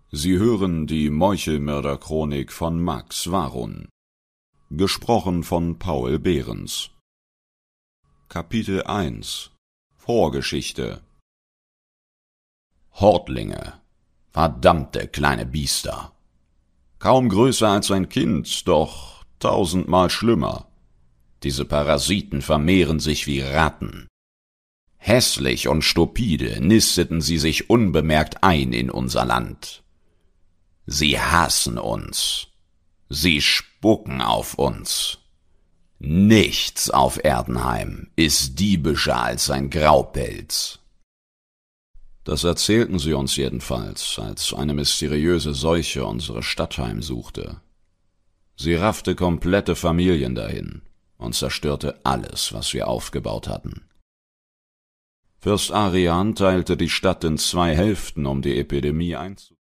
Sie hören die Meuchelmörder-Chronik von Max Warun. Gesprochen von Paul Behrens. Kapitel 1 Vorgeschichte. Hortlinge. Verdammte kleine Biester. Kaum größer als ein Kind, doch tausendmal schlimmer. Diese Parasiten vermehren sich wie Ratten. Hässlich und stupide nisteten sie sich unbemerkt ein in unser Land. Sie hassen uns. Sie spucken auf uns. Nichts auf Erdenheim ist diebischer als ein Graupelz. Das erzählten sie uns jedenfalls, als eine mysteriöse Seuche unsere Stadt heimsuchte. Sie raffte komplette Familien dahin und zerstörte alles, was wir aufgebaut hatten. Fürst Arian teilte die Stadt in 2 Hälften, um die Epidemie einzudämmen.